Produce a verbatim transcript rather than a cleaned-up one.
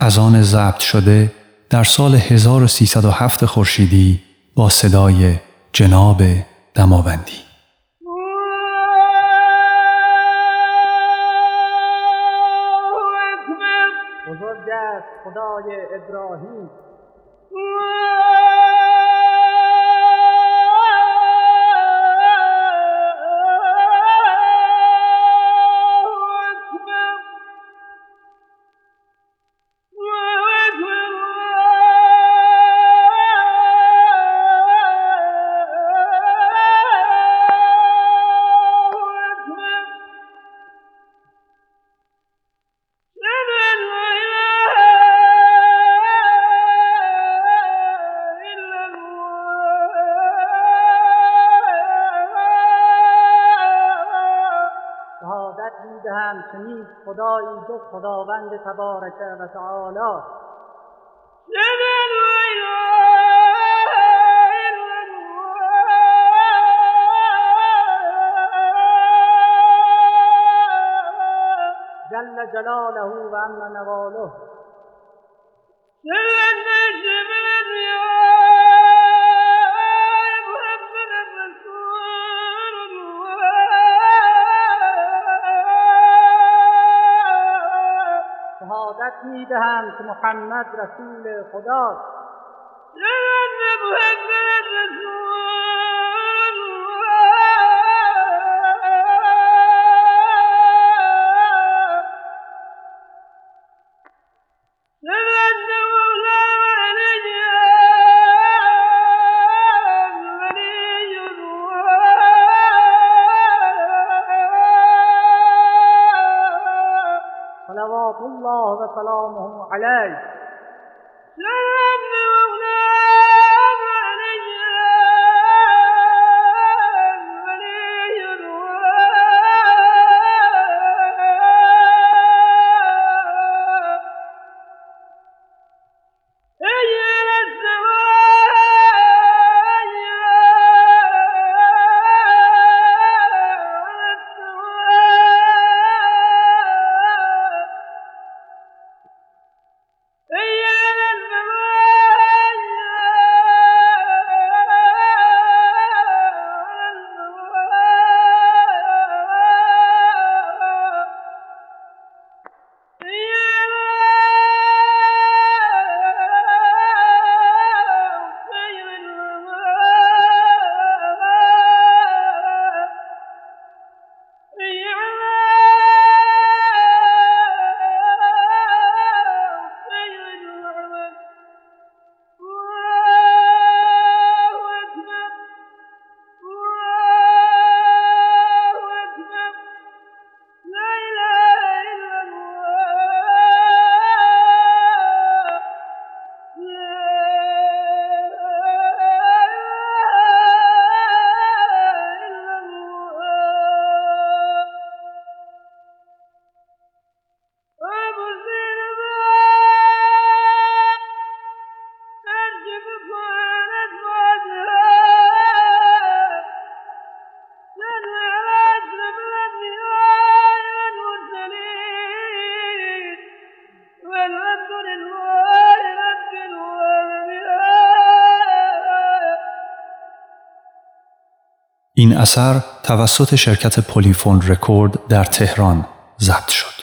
از آن ضبط شده در سال هزار و سیصد و هفت خورشیدی با صدای جناب دماوندی. بزرگ است خدای ابراهیم. شهادت می‌دهم که نیست خدایی جز خداوند تبارک و تعالی. جل جلاله و عم نواله. شهادت می‌دهم که محمد رسول خداست. صلوات الله و سلامه علیه. این اثر توسط شرکت پلیفون رکورد در تهران ضبط شد.